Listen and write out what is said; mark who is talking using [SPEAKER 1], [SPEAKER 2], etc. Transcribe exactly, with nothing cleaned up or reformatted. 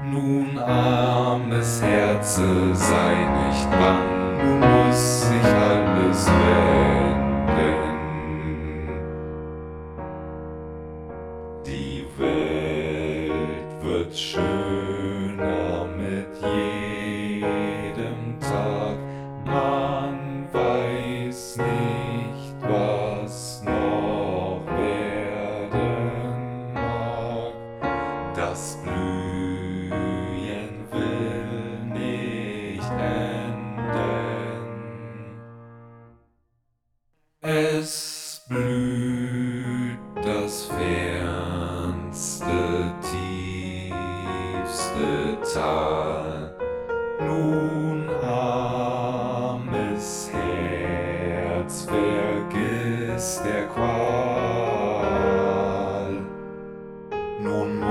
[SPEAKER 1] Nun, armes Herze, sei nicht bang, nun muss sich alles wenden. Die Welt wird schöner mit jedem Tag, man weiß nicht, was noch werden mag. Das Blühen will nicht enden. Es blüht das fernste, tiefste Tal. Nun, armes Herz, vergiss der Qual. Nun